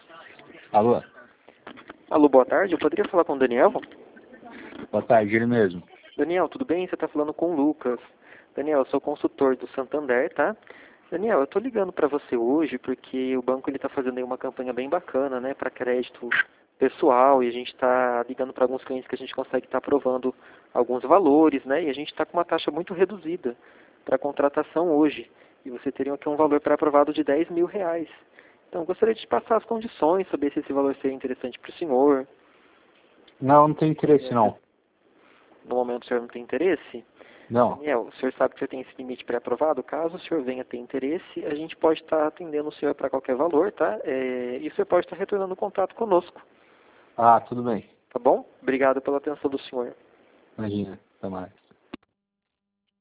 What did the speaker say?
Alô? Alô, boa tarde. Eu poderia falar com o Daniel? Boa tarde, ele mesmo. Daniel, tudo bem? Você está falando com o Lucas. Daniel, eu sou consultor do Santander, tá? Daniel, eu estou ligando para você hoje porque o banco está fazendo aí uma campanha bem bacana, né, para crédito pessoal, e a gente está ligando para alguns clientes que a gente consegue estar aprovando alguns valores, né, e a gente está com uma taxa muito reduzida para contratação hoje. E você teria aqui um valor pré-aprovado de R$ 10.000. Então, eu gostaria de te passar as condições, saber se esse valor seria interessante para o senhor. Não, não tem interesse não. No momento o senhor não tem interesse? Não. Daniel, o senhor sabe que você tem esse limite pré-aprovado? Caso o senhor venha ter interesse, a gente pode estar atendendo o senhor para qualquer valor, tá? E o senhor pode estar retornando contato conosco, Ah, tudo bem. tá bom? Obrigado pela atenção do senhor. Imagina. Até mais.